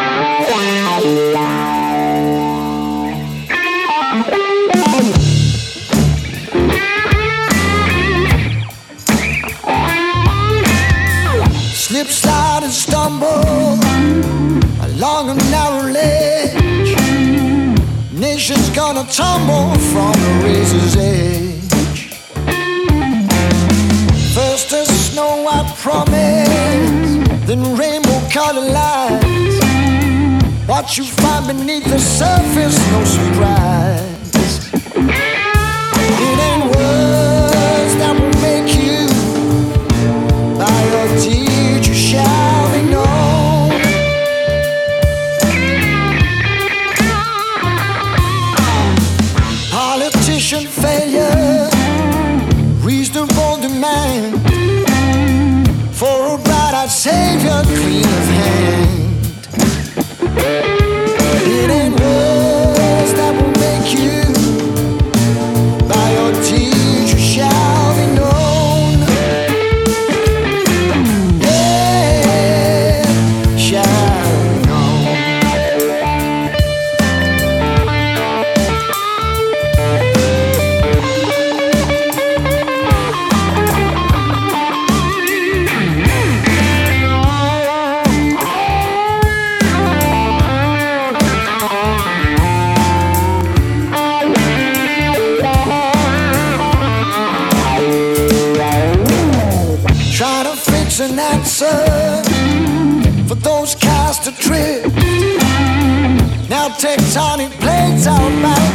Slip, slide and stumble along a narrow ledge. Nation's gonna tumble from the razor's edge. First a snow-white promise, then rainbow-colored lights. What you find beneath the surface, no surprise. It ain't words that will make you by your deeds you shall be known. Politician failure, reasonable demand for a bright-eyed savior, clean of hand. It ain't words that will make you by your deeds you shall be known. Yeah, shall be known. Trying to fix an answer for those cast adrift. Now tectonic plates are about